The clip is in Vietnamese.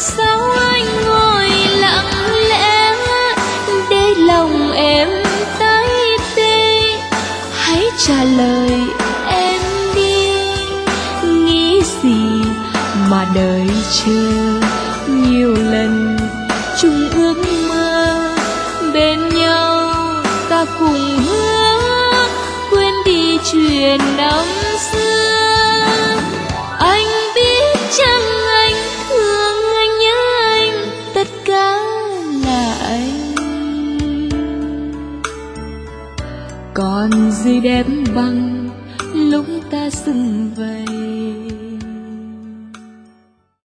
sao anh ngồi lặng lẽ để lòng em tái tê? Hãy trả lời em đi, nghĩ gì mà đợi chờ nhiều lần chung ước mơ bên nhau. Ta cùng hứa quên đi chuyện năm xưa. Anh biết chăng anh thương, anh nhớ anh, tất cả là anh. Còn gì đẹp bằng lúc ta sum vầy.